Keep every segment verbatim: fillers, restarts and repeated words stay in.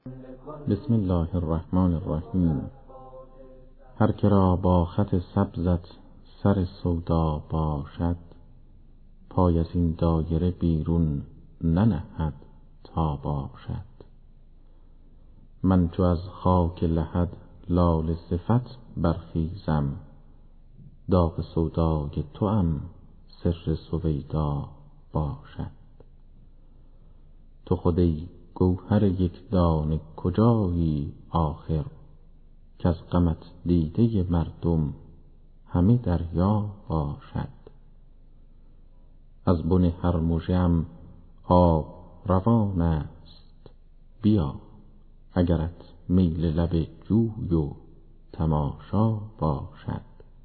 بسم الله الرحمن الرحیم. هر که را با خط سبزت سر سودا باشد، پای از این دایره بیرون ننهد تا باشد. من چو از خاک لحد لاله صفت برخیزم، داغ سودای توام سر سویدا باشد. تو خود ای گوهر یک دانه کجایی آخر، که از غمت دیده مردم همه دریا باشد. از بن هر مژه‌ام آب روان است، بیا اگرت میل لب جوی و تماشا باشد.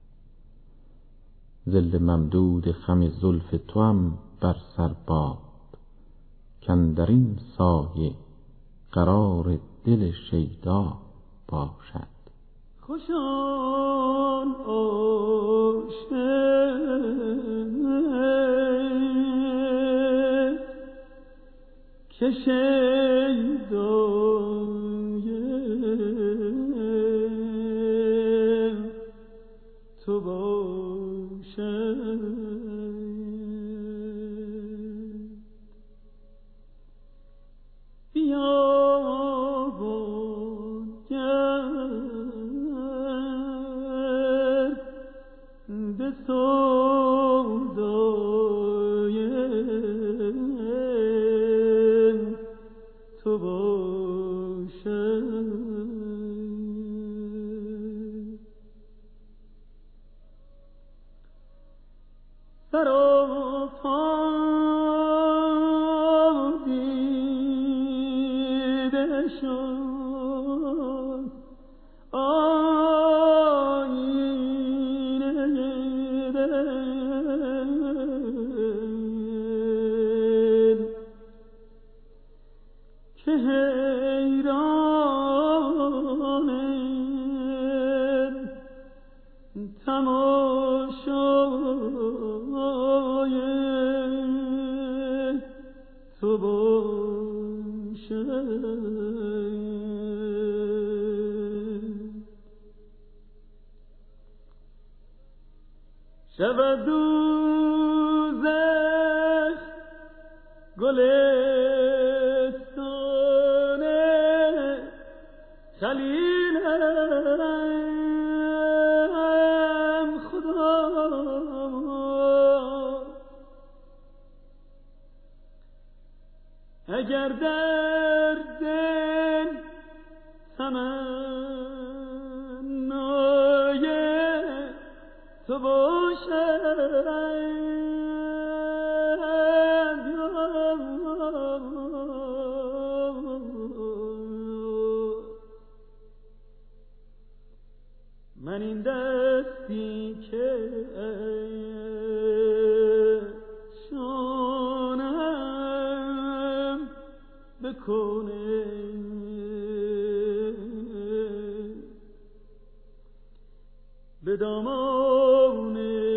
ظل ممدود خم زلف توام بر سر باد، کاندر این سایه قرار دل شیدا باشد. خوش آن عاشق که شیدای تو باشد. شود دوزخ گلستان خلیلم خدا، اگر در دل تمنای تو باشد، من این دستی که شانم بکنه به دامان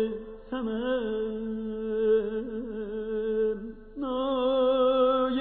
تمنای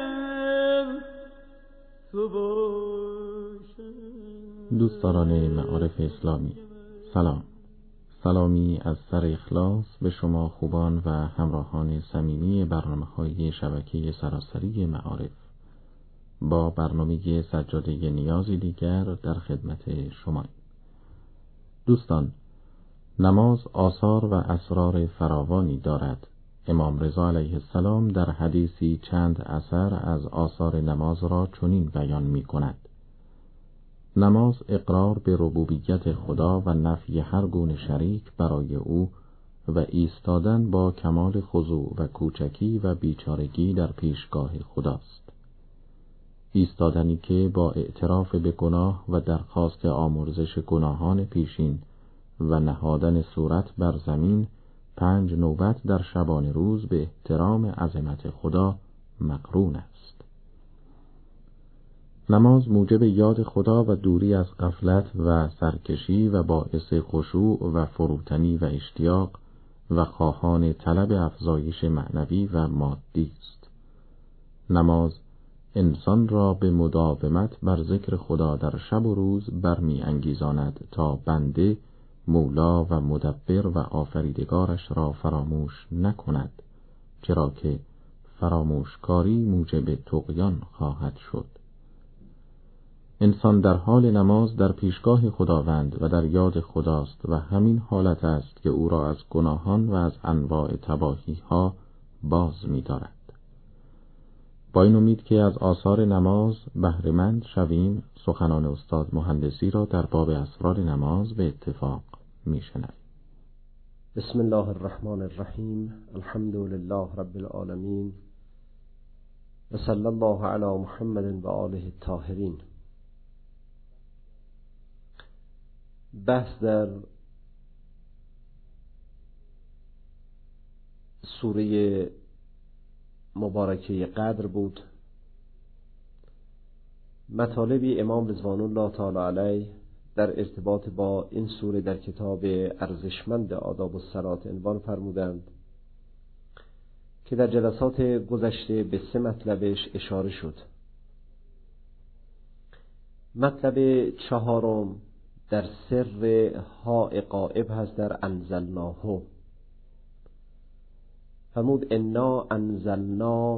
تو باشد. دوستداران معارف اسلامی، سلام. سلامی از سر اخلاص به شما خوبان و همراهان صمیمی برنامه‌های شبکه سراسری معارف. با برنامه سجاده نیازی دیگر در خدمت شما. دوستان، نماز آثار و اسرار فراوانی دارد. امام رضا علیه السلام در حدیثی چند اثر از آثار نماز را چنین بیان می کند: نماز اقرار به ربوبیت خدا و نفی هر گونه شریک برای او و ایستادن با کمال خضوع و کوچکی و بیچارگی در پیشگاه خداست. ایستادنی که با اعتراف به گناه و درخواست آمرزش گناهان پیشین و نهادن صورت بر زمین پنج نوبت در شبانه روز به احترام عظمت خدا مقرون است. نماز موجب یاد خدا و دوری از غفلت و سرکشی و باعث خشوع و فروتنی و اشتیاق و خواهان طلب افزایش معنوی و مادی است. نماز انسان را به مداومت بر ذکر خدا در شب و روز برمی انگیزاند تا بنده مولا و مدبر و آفریدگارش را فراموش نکند، چرا که فراموشکاری موجب طغیان خواهد شد. انسان در حال نماز در پیشگاه خداوند و در یاد خداست و همین حالت است که او را از گناهان و از انواع تباهی ها باز می دارد. با این امید که از آثار نماز بهره‌مند شویم، سخنان استاد مهندسی را در باب اسرار نماز به اتفاق می شنویم. بسم الله الرحمن الرحیم. الحمد لله رب العالمین و صلی الله علی محمد و آله الطاهرین. بحث در سوره مبارکه قدر بود. مطالبی امام رضوان الله تعالی علیه در ارتباط با این سوره در کتاب ارزشمند آداب الصلاة عنوان فرمودند که در جلسات گذشته به سه مطلبش اشاره شد. مطلب چهارم در سر ها غائب هست در انزلناه. فرمود انا انزلناه.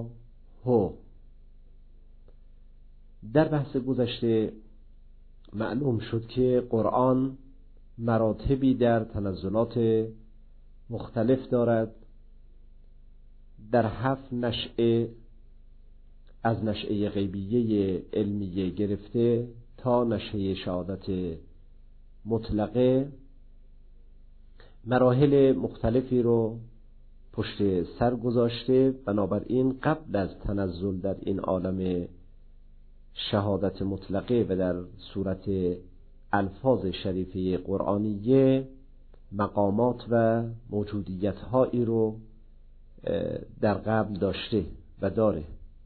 در بحث گذشته معلوم شد که قرآن مراتبی در تنزلات مختلف دارد. در هفت نشأه از نشأه غیبیه علمیه گرفته تا نشأه شهادت مطلقه مراحل مختلفی رو پشت سر گذاشته. بنابراین قبل از تنزل در این عالم شهادت مطلقه و در صورت الفاظ شریفه قرآنیه مقامات و موجودیت هایی رو در قبل داشته و داره.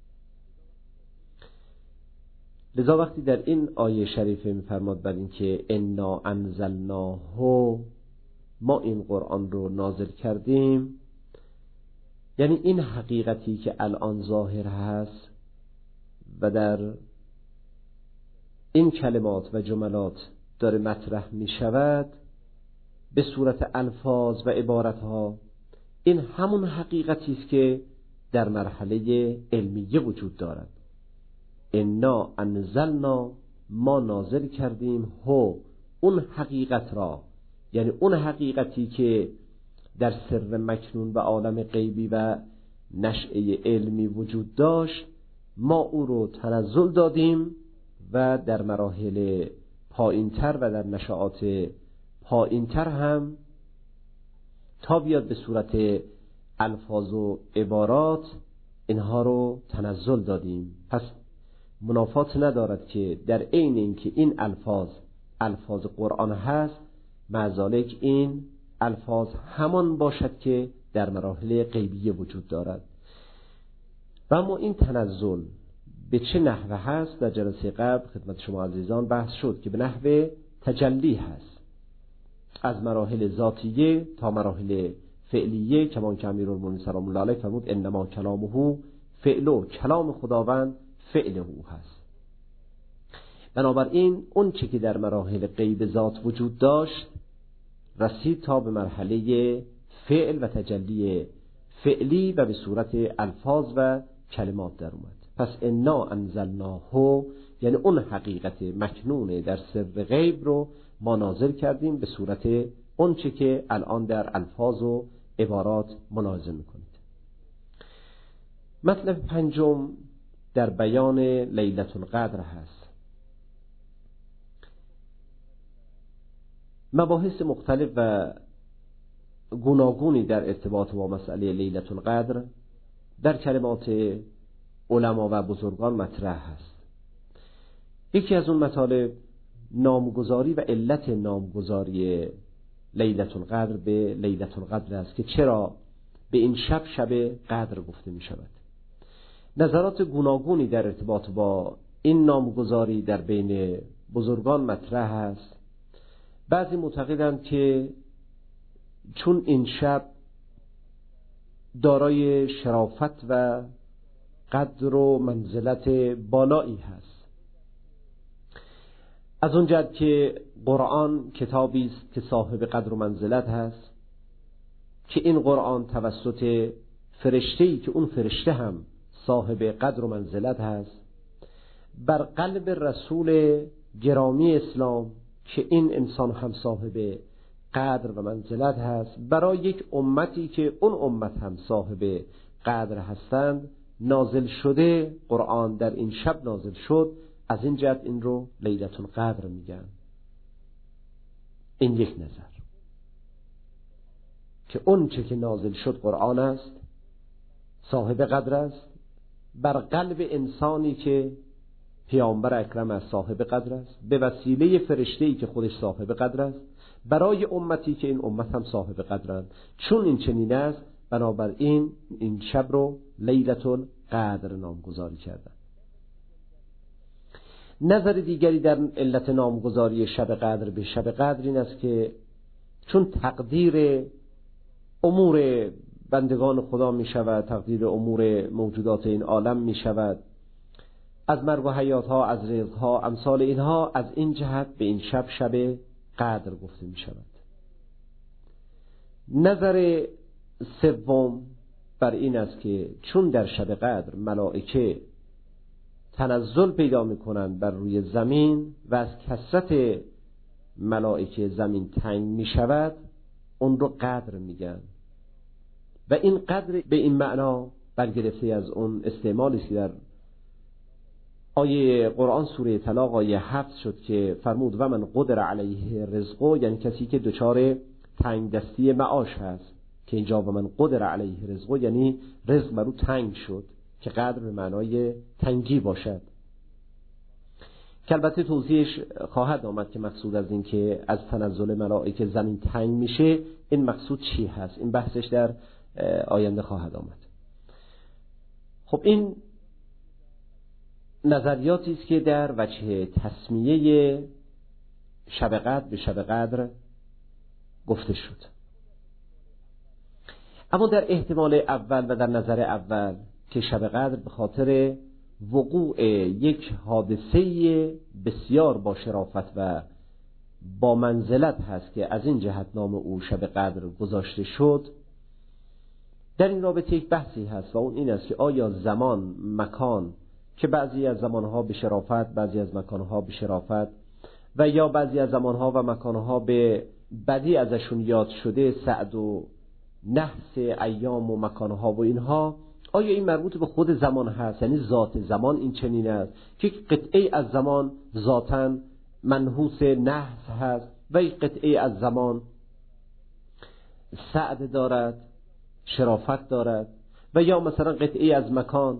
لذا وقتی در این آیه شریفه می‌فرماد بر این که انا انزلناه، ما این قرآن رو نازل کردیم، یعنی این حقیقتی که الان ظاهر هست و در این کلمات و جملات داره مطرح می شود به صورت الفاظ و عبارتها، این همون حقیقتی است که در مرحله علمیه وجود دارد. انا انزلنا، ما نازل کردیم، هو، اون حقیقت را، یعنی اون حقیقتی که در سر مکنون و عالم غیبی و نشأه علمی وجود داشت، ما او رو تنزل دادیم و در مراحل پایینتر و در نشآت پایینتر هم تا بیاد به صورت الفاظ و عبارات اینها رو تنزل دادیم. پس منافات ندارد که در عین اینکه این الفاظ الفاظ قرآن هست، مع ذالک این الفاظ همان باشد که در مراحل غیبیه وجود دارد. و اما این تنزل به چه نحوه هست در جلسه قبل خدمت شما عزیزان بحث شد که به نحو تجلی هست، از مراحل ذاتیه تا مراحل فعلیه، کمان که امیرالمومنین سلام الله علیه فرمود انما کلامه فعلو، کلام خداوند فعل او هست. بنابراین اون چه که در مراحل غیب ذات وجود داشت رسید تا به مرحله فعل و تجلی فعلی و به صورت الفاظ و کلمات در اومد. پس انا انزلناه، یعنی اون حقیقت مکنون در سر غیب رو ما نازل کردیم به صورت اون چه که الان در الفاظ و عبارات ملاحظه میکنید. مطلب پنجم در بیان لیلة القدر هست. مباحث مختلف و گوناگونی در ارتباط با مسئله لیلة القدر در کلمات علما و بزرگان مطرح هست. یکی از اون مطالب نامگذاری و علت نامگذاری لیلة القدر به لیلة القدر است که چرا به این شب شب قدر گفته می شود. نظرات گوناگونی در ارتباط با این نامگذاری در بین بزرگان مطرح است. بعضی معتقدند که چون این شب دارای شرافت و قدر و منزلت بالایی هست. از اون جهت که قرآن کتابی است که صاحب قدر و منزلت هست، که این قرآن توسط فرشته‌ای که اون فرشته هم صاحب قدر و منزلت هست بر قلب رسول گرامی اسلام که این انسان هم صاحب قدر و منزلت هست، برای یک امتی که اون امت هم صاحب قدر هستند نازل شده. قرآن در این شب نازل شد، از این جهت این رو لیلة القدر میگن. این یک نظر که اون چه که نازل شد قرآن است، صاحب قدر است، بر قلب انسانی که پیامبر اکرم از صاحب قدر است، به وسیله فرشته‌ای که خودش صاحب قدر است، برای امتی که این امت هم صاحب قدرند. چون این چنین است، بنابراین این شب رو لیلة القدر نامگذاری کردند. نظر دیگری در علت نامگذاری شب قدر به شب قدر این است که چون تقدیر امور بندگان خدا می شود، تقدیر امور موجودات این عالم می شود، از مرگ و حیات ها، از رزق ها، امثال اینها، از این جهت به این شب شب قدر گفته می شود. نظر سوم بر این است که چون در شب قدر ملائکه تنزل پیدا می کنند بر روی زمین و از کثرت ملائکه زمین تنگ می شود، اون رو قدر میگن و این قدر به این معنا برگرفته از اون استعمالی که در آیه قرآن سوره طلاق آیه هفت شد که فرمود و من قدر علیه رزقو، یعنی کسی که دچار تنگ دستی معاش هست، که اینجا و من قدر علیه رزقو یعنی رزق برو تنگ شد، که قدر به معنای تنگی باشد، که البته توضیحش خواهد آمد که مقصود از این که از تنزل ملائکه زمین تنگ میشه این مقصود چی هست. این بحثش در آینده خواهد آمد. خب این نظریاتی است که در وجه تسمیه شب قدر به شب قدر گفته شد. اما در احتمال اول و در نظر اول که شب قدر به خاطر وقوع یک حادثه بسیار با شرافت و با منزلت هست که از این جهت نام او شب قدر گذاشته شد، در این رابطه یک بحثی هست و اون این است که آیا زمان، مکان، که بعضی از زمانها به شرافت، بعضی از مکانها به شرافت و یا بعضی از زمانها و مکانها به بدی ازشون یاد شده، سعد و نحس ایام و مکانها و اینها، آیا این مربوط به خود زمان هست؟ یعنی ذات زمان این چنین است که یک قطعه از زمان ذاتاً منحوس نحس هست و یک قطعه از زمان سعد دارد، شرافت دارد، و یا مثلا قطعه از مکان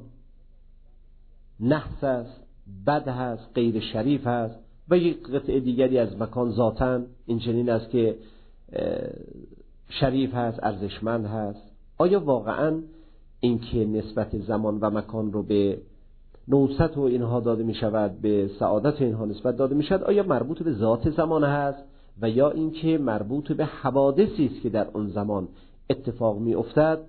نحس است، بد هست، غیر شریف هست، و یک قطعه دیگری از مکان ذاتاً این چنین است که شریف هست، ارزشمند هست. آیا واقعاً این که نسبت زمان و مکان رو به نوست و اینها داده می شود، به سعادت اینها نسبت داده می شود، آیا مربوط به ذات زمان هست و یا این که مربوط به حوادثی است که در اون زمان اتفاق می افتد؟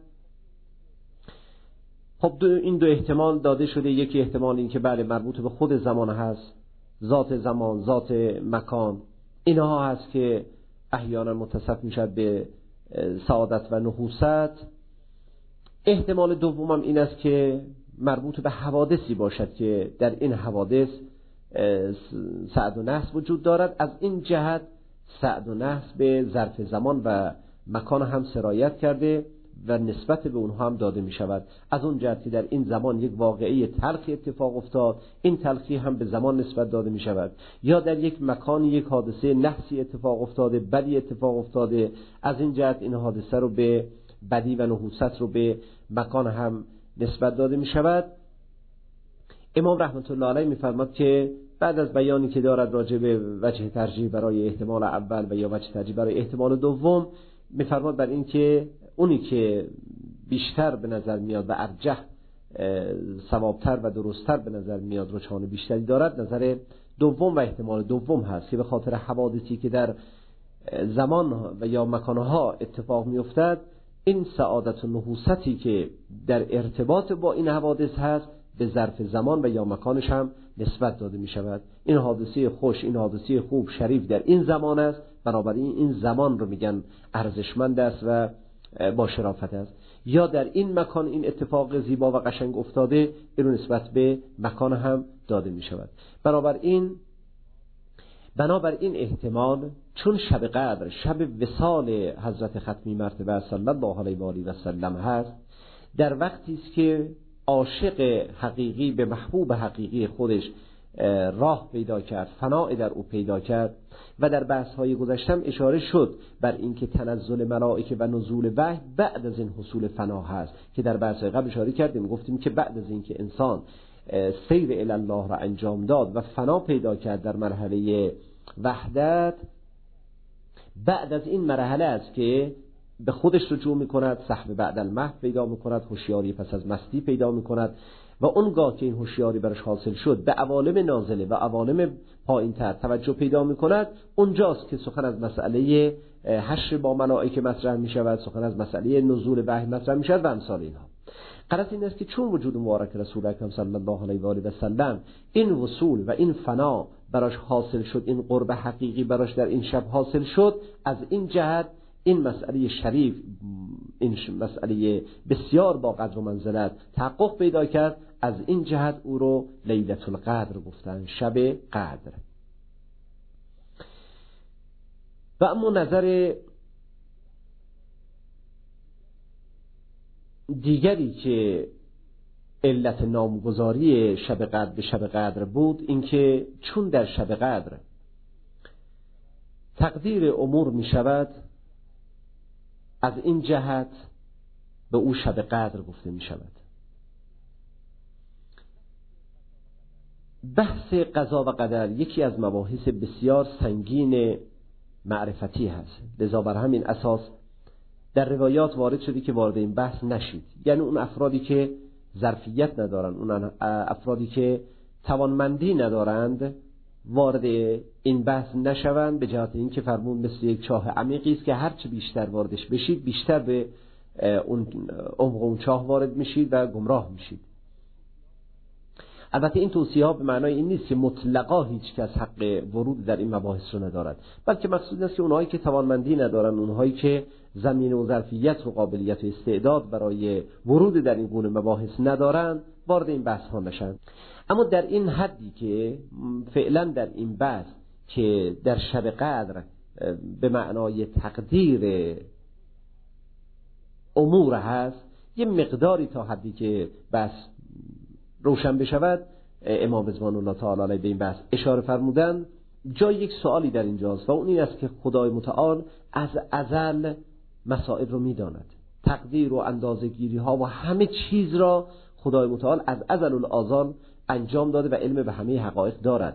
خب دو این دو احتمال داده شده. یکی احتمال این که بله مربوط به خود زمان هست، ذات زمان، ذات مکان اینها هست که احیانا متصف می شود به سعادت و نحوست. احتمال دومم این است که مربوط به حوادثی باشد که در این حوادث سعد و نحس وجود دارد. از این جهت سعد و نحس به ظرف زمان و مکان هم سرایت کرده و نسبت به اونها هم داده می شود. از اون جهت که در این زمان یک واقعه تلخی اتفاق افتاد، این تلخی هم به زمان نسبت داده می شود، یا در یک مکان یک حادثه نحسی اتفاق افتاده، بدی اتفاق افتاده، از این جهت این حادثه رو به بدی و نحوست رو به مکان هم نسبت داده می شود. امام رحمت الله علیه می فرماد که بعد از بیانی که دارد راجع به وجه ترجیح برای احتمال اول و یا وجه ترجیح برای احتمال دوم، می فرماد بر این که اونی که بیشتر به نظر میاد و ارجح صوابتر و درستتر به نظر میاد، رجحان بیشتری دارد، نظر دوم و احتمال دوم هست که به خاطر حوادثی که در زمان و یا مکانها اتفاق می افتد این سعادت و نحوستی که در ارتباط با این حوادث هست به ظرف زمان و یا مکانش هم نسبت داده می شود. این حادثه خوش، این حادثه خوب، شریف در این زمان است، بنابراین این زمان رو میگن ارزشمند است و با شرافت است. یا در این مکان این اتفاق زیبا و قشنگ افتاده، این رو نسبت به مکان هم داده می شود. بنابراین بنابراین احتمال چون شب قدر شب وصال حضرت ختمی مرتبه صلی الله علیه و آله و سلم هست، در وقتی است که عاشق حقیقی به محبوب حقیقی خودش راه پیدا کرد، فناء در او پیدا کرد. و در بحث های گذشتم اشاره شد بر اینکه تنزل ملائکه و نزول وحی بعد از این حصول فنا هست، که در بحث قبل اشاره کردیم، گفتیم که بعد از اینکه انسان سیر الی الله را انجام داد و فنا پیدا کرد در مرحله وحدت، بعد از این مرحله است که به خودش رجوع میکند، صحب بعد المحو پیدا میکند، هوشیاری پس از مستی پیدا میکند و اونگاه که این هوشیاری برش حاصل شد به عوالم نازله و عوالم پایین‌تر توجه پیدا میکند، اونجاست که سخن از مسئله حشر با ملائکه مطرح میشود، سخن از مسئله نزول وحی مطرح میشود و امثال اینها. غرض این است که چون وجود مبارک رسول اکرم صلی الله علیه و آله و سلم این وصول و این فنا براش حاصل شد، این قرب حقیقی براش در این شب حاصل شد، از این جهت این مسئله شریف، این مسئله بسیار با قدر و منزلت تحقق پیدا کرد. از این جهت او رو لیلة القدر گفتن، شب قدر. و اما نظر دیگری که علت نامگذاری شب قدر به شب قدر بود، اینکه چون در شب قدر تقدیر امور می شود، از این جهت به او شب قدر گفته می شود. بحث قضا و قدر یکی از مباحث بسیار سنگین معرفتی هست، لذا بر همین اساس در روایات وارد شدی که وارد این بحث نشید. یعنی اون افرادی که ظرفیت ندارند، اون افرادی که توانمندی ندارند، وارد این بحث نشوند، به جهت اینکه فرمون مثل یک چاه عمیقی است که هرچه بیشتر واردش بشید بیشتر به اون عمق اون چاه وارد میشید و گمراه میشید. البته این توصیه ها به معنای این نیست که مطلقا هیچ کس حق ورود در این مباحث رو ندارد، بلکه مقصود است که اونهایی که توانمندی ندارن، اونهایی که زمینه و ظرفیت و قابلیت و استعداد برای ورود در این گونه مباحث ندارن، وارد این بحث ها نشن. اما در این حدی که فعلا در این بحث که در شب قدر به معنای تقدیر امور هست، یه مقداری تا حدی که بحث روشن بشود، امام رضوان الله تعالی علیه به این بحث اشاره فرمودن. جای یک سوالی در اینجاست و اون این است که خدای متعال از ازل مسائل رو میداند، تقدیر و اندازه‌گیری ها و همه چیز را خدای متعال از ازل الازال انجام داده و علم به همه حقایق دارد.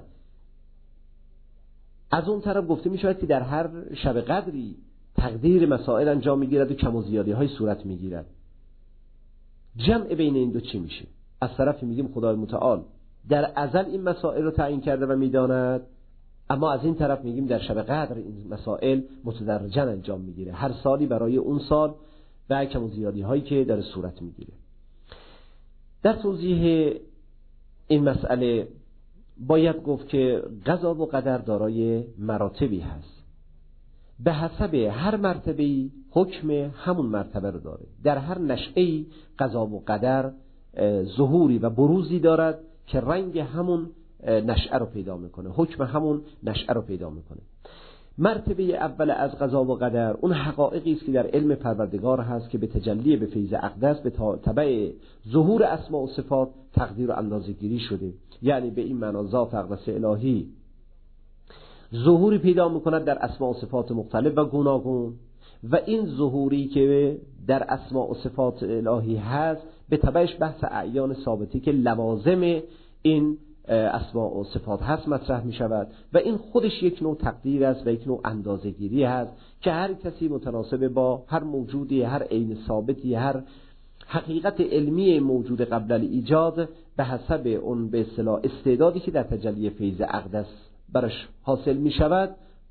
از اون طرف گفته می شود که در هر شب قدری تقدیر مسائل انجام می گیرد و کم و زیادی های صورت می گیرد. جمع بین این دو چی میشه؟ از طرفی میگیم خدای متعال در ازل این مسائل رو تعیین کرده و میداند، اما از این طرف میگیم در شب قدر این مسائل متدرجا انجام میگیره، هر سالی برای اون سال و کم و زیادی هایی که در صورت میگیره. در توضیح این مسئله باید گفت که قضا و قدر دارای مراتبی هست، به حسب هر مرتبه‌ای حکم همون مرتبه رو داره. در هر نشأه‌ای قضا و قدر ظهوری و بروزی دارد که رنگ همون نشأه رو پیدا میکنه، حکم همون نشأه رو پیدا میکنه. مرتبه اول از قضا و قدر اون حقایقی است که در علم پروردگار هست که به تجلی به فیض اقدس به تبع ظهور اسماء و صفات تقدیر و اندازه‌گیری شده. یعنی به این معنا ذات اقدس الهی ظهوری پیدا میکند در اسماء و صفات مختلف و گوناگون، و این ظهوری که در اسماء و صفات الهی هست به تبعش بحث اعیان ثابتی که لوازم این اسماء و صفات هست مطرح می شود، و این خودش یک نوع تقدیر است و یک نوع اندازه‌گیری هست که هر کسی متناسب با هر موجودی، هر عین ثابتی، هر حقیقت علمی موجود قبل الایجاد به حسب اون به اصطلاح استعدادی که در تجلی فیض اقدس برش حاصل می شود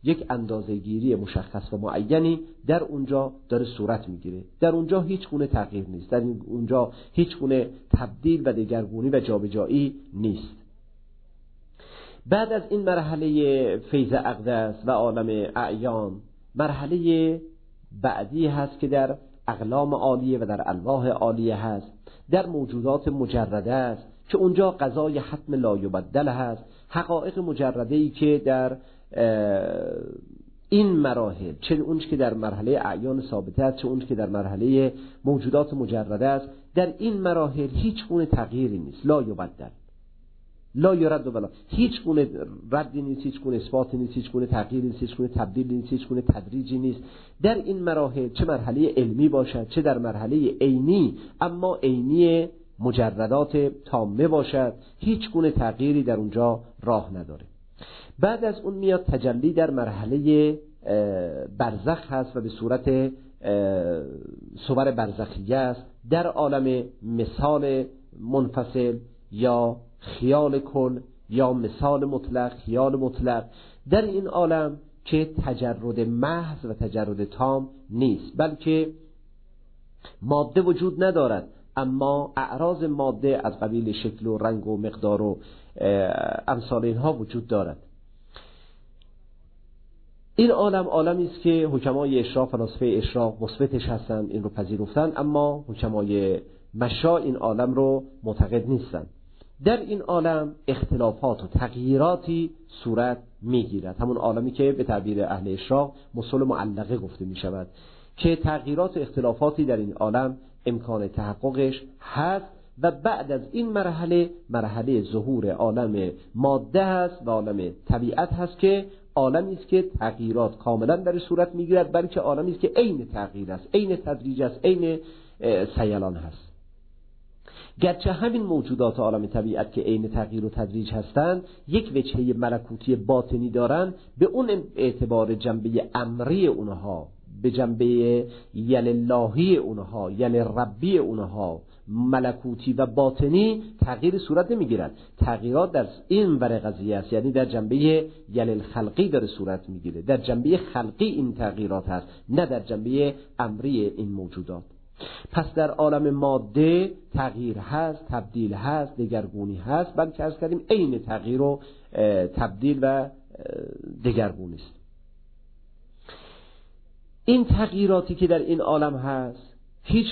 یک اندازه‌گیری مشخص و معینی در اونجا داره صورت میگیره. در اونجا هیچ گونه تغییر نیست، در اونجا هیچ گونه تبدیل و دگرگونی و جابجایی نیست. بعد از این مرحله فیض اقدس و عالم اعیان، مرحله بعدی هست که در اقلام عالیه و در الواح عالیه هست، در موجودات مجرده است که اونجا قضای حتم لا یبدل هست، حقایق مجرده ای که در این مراحل، چه اونچه که در مرحله اعیان ثابته است چه اونچه که در مرحله موجودات مجرده است، در این مراحل هیچ گونه تغییری نیست. لا یبدل، لا یرد ولا، هیچ گونه ردی نیست، هیچ گونه اثباتی نیست، هیچ گونه تغییری نیست، هیچ گونه تبدیلی نیست، هیچ گونه تدریجی نیست. در این مراحل چه مرحله علمی باشد چه در مرحله عینی، اما عینی مجردات تامه باشد، هیچ گونه تغییری در اونجا راه نداره. بعد از اون میاد تجلی در مرحله برزخ هست و به صورت صور برزخیه است، در عالم مثال منفصل یا خیال کل یا مثال مطلق، خیال مطلق. در این عالم که تجرد محض و تجرد تام نیست، بلکه ماده وجود ندارد اما اعراض ماده از قبیل شکل و رنگ و مقدار و امثال اینها وجود دارد. این عالم عالمی است که حکمای اشراق، فلاسفه اشراق مثبتش هستند، این رو پذیرفتند، اما حکمای مشا این عالم رو معتقد نیستند. در این عالم اختلافات و تغییراتی صورت میگیرد، همون عالمی که به تعبیر اهل اشراق مصول معلقه گفته می شود، که تغییرات و اختلافاتی در این عالم امکان تحققش هست. و بعد از این مرحله مرحله ظهور عالم ماده هست و عالم طبیعت هست که عالمی است که تغییرات کاملا در صورت میگیرد، بلکه عالمی است که عین تغییر است، عین تدریج است، عین سیلان هست. گرچه همین موجودات عالم طبیعت که عین تغییر و تدریج هستند یک وجهه ملکوتی باطنی دارند، به اون اعتبار جنبه امری اونها، به جنبه یل اللهی اونها، یل ربی اونها، ملکوتی و باطنی تغییر صورت نمیگیرد. تغییرات در این ور قضیه است، یعنی در جنبه یل الخلقی داره صورت میگیره، در جنبه خلقی این تغییرات هست، نه در جنبه امری این موجودات. پس در عالم ماده تغییر هست، تبدیل هست، دگرگونی هست، بلکه از کردیم عین تغییر و تبدیل و دگرگونی است. این تغییراتی که در این عالم هست هیچ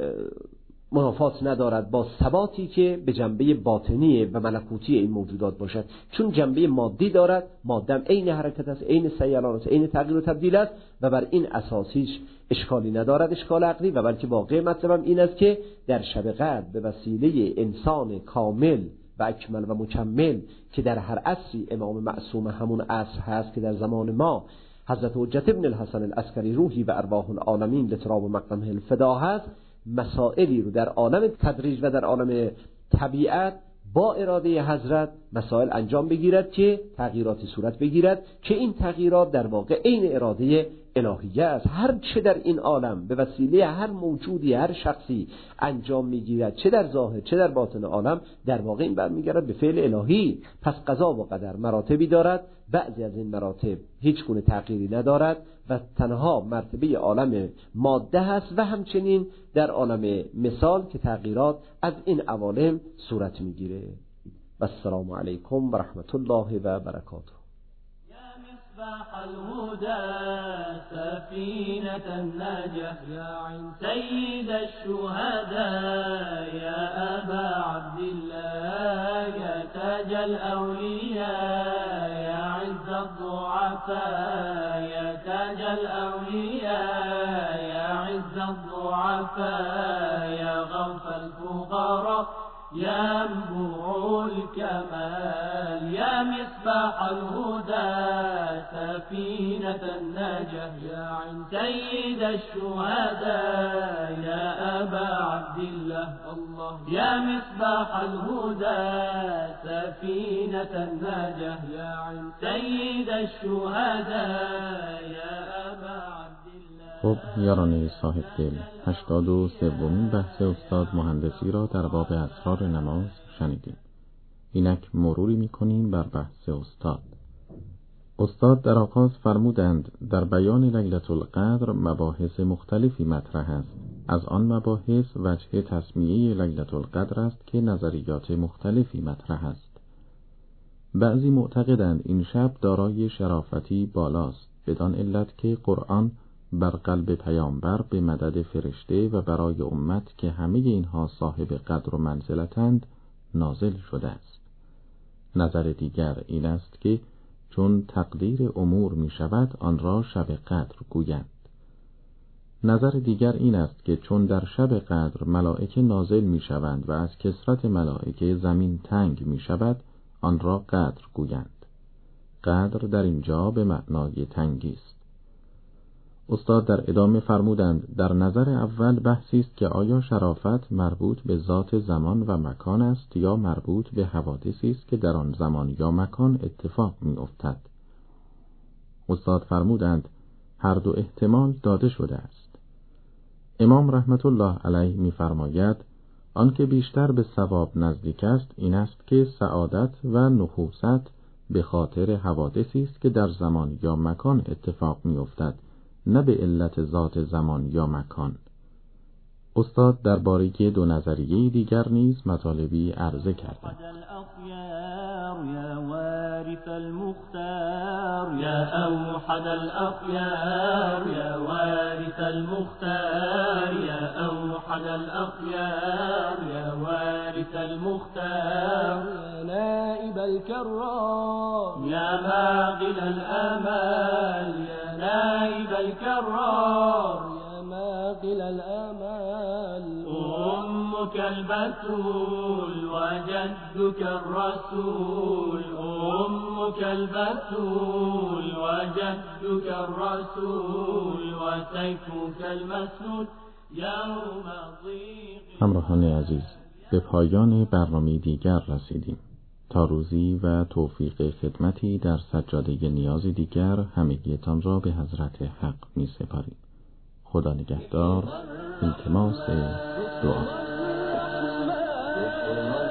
منافات ندارد با ثباتی که به جنبه باطنی و ملکوتی این موجودات باشد، چون جنبه مادی دارد، ماده عین حرکت است، عین سیلان است، عین تغییر و تبدیل است و بر این اساس هیچ اشکالی ندارد، اشکال عقلی، و بلکه واقع مطلبم این است که در شب قدر به وسیله انسان کامل و اکمل و مکمل که در هر عصری امام معصوم همون عصر هست که در زمان ما حضرت حجت ابن الحسن العسکری روحی و ارواح العالمین لتراب و مقدمه الفدا هست، مسائلی رو در عالم تدریج و در عالم طبیعت با اراده حضرت مسائل انجام بگیرد که تغییراتی صورت بگیرد که این تغییرات در واقع عین اراده الهیه است. هر چه در این عالم به وسیله هر موجودی، هر شخصی انجام میگیرد، چه در ظاهر چه در باطن عالم، در واقع این برمیگردد به فعل الهی. پس قضا و قدر مراتبی دارد، بعضی از این مراتب هیچ گونه تغییری ندارد و تنها مرتبه عالم ماده هست و همچنین در عالم مثال که تغییرات از این عوالم صورت میگیره. و السلام علیکم و رحمت الله و برکاته. مصباح الهدى سفينة النجاة يا عين سيد الشهداء يا أبا عبد الله يا تاج الأولياء يا عز الضعفاء يا تاج الأولياء يا عز الضعفاء يا غوث الفقراء يا منبوع الكمال يا مصباح الهدى سفينة النجاة يا عين سيد الشهداء يا أبا عبد الله الله يا مصباح الهدى سفينة النجاة يا عين سيد الشهداء يا أبا عبد الله. خب یاران صاحب دل، هشتاد و سومین بحث استاد مهندسی را در باب اسرار نماز شنیدیم. اینک مروری می‌کنیم بر بحث استاد. استاد در آغاز فرمودند در بیان لیلة القدر مباحث مختلفی مطرح است. از آن مباحث وجه تسمیه لیلة القدر است که نظریات مختلفی مطرح است. بعضی معتقدند این شب دارای شرافتی بالاست، بدان علت که قرآن بر قلب پیامبر به مدد فرشته و برای امت که همه اینها صاحب قدر و منزلتند نازل شده است. نظر دیگر این است که چون تقدیر امور می شود آن را شب قدر گویند. نظر دیگر این است که چون در شب قدر ملائکه نازل می شوند و از کثرت ملائکه زمین تنگ می شود آن را قدر گویند. قدر در اینجا به معنای تنگی است. استاد در ادامه فرمودند در نظر اول بحثی است که آیا شرافت مربوط به ذات زمان و مکان است یا مربوط به حوادثی است که در آن زمان یا مکان اتفاق می افتد. استاد فرمودند هر دو احتمال داده شده است. امام رحمت الله علیه می فرماید آنکه بیشتر به صواب نزدیک است این است که سعادت و نحوست به خاطر حوادثی است که در زمان یا مکان اتفاق می افتد، نه به علت ذات زمان یا مکان. استاد درباره دو نظریه دیگر نیز مطالبی عرضه کردند. يا وارث المختار يا أوحد الأخيار يا وارث المختار يا أوحد الأخيار يا وارث المختار يا نائب الكرام يا ماغل الآمال يا نائب الكرام يا ماغل الآمال أمك البتول وجدك الرسول أمك البتول وجدك الرسول وسيفك المسلول يوم ضيق. همراهان عزیز، به پایان برنامه دیگر رسیدیم. تا روزی و توفیق خدمتی در سجاده نیاز دیگر همگیتان را به حضرت حق می سپاریم. خدا نگهدار. التماس دعا.